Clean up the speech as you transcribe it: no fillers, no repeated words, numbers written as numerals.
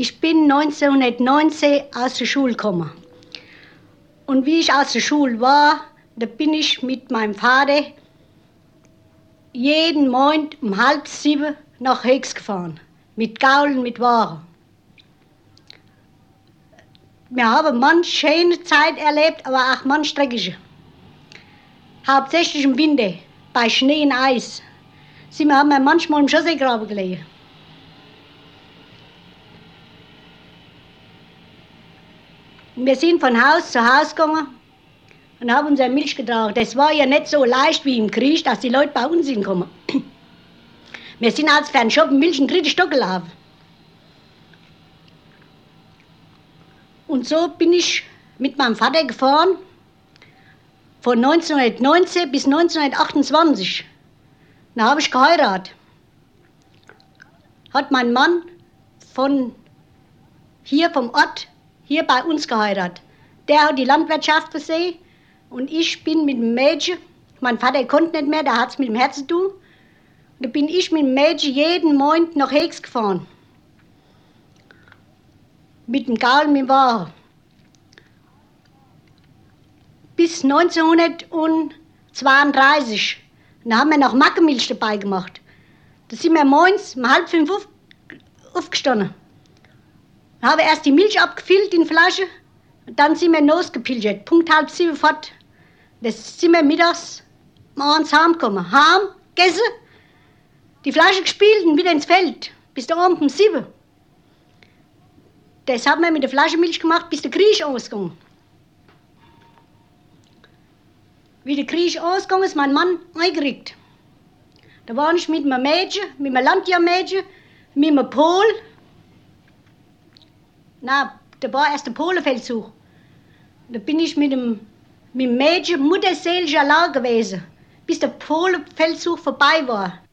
Ich bin 1919 aus der Schule gekommen. Und wie ich aus der Schule war, da bin ich mit meinem Vater jeden Morgen um 6:30 nach Höchst gefahren. Mit Gaulen, mit Waren. Wir haben manch schöne Zeit erlebt, aber auch manch dreckige. Hauptsächlich im Winter, bei Schnee und Eis. Haben wir manchmal im Chausseegraben gelegen. Wir sind von Haus zu Haus gegangen und haben unsere Milch getragen. Das war ja nicht so leicht wie im Krieg, dass die Leute bei uns hinkommen. Wir sind als für einen Shoppen Milch in den 3. Stock gelaufen. Und so bin ich mit meinem Vater gefahren, von 1919 bis 1928. Dann habe ich geheiratet. Hat mein Mann von hier vom Ort hier bei uns geheiratet. Der hat die Landwirtschaft gesehen und ich bin mit dem Mädchen, mein Vater konnte nicht mehr, der hat es mit dem Herzen zu tun. Da bin ich mit dem Mädchen jeden Morgen nach Höchst gefahren. Mit dem Gaul, mit dem Wagen. Bis 1932. Dann haben wir noch Mackemilch dabei gemacht. Da sind wir morgens um 4:30 aufgestanden. Dann haben wir erst die Milch abgefüllt in die Flasche und dann sind wir losgepilgert. Punkt 6:30 fort. Da sind wir mittags abends heimgekommen. Heim, gegessen, die Flasche gespielt und wieder ins Feld. Bis da oben um 7. Das haben wir mit der Flasche Milch gemacht, bis der Krieg ausgegangen. Wie der Krieg ausgegangen ist, mein Mann eingerückt. Da war ich mit einem Mädchen, mit einem Landjahrmädchen, mit einem Pol. Na, da war erst der Polenfeldzug. Da bin ich mit dem Mädchen mutterseelischer Lage gewesen, bis der Polenfeldzug vorbei war.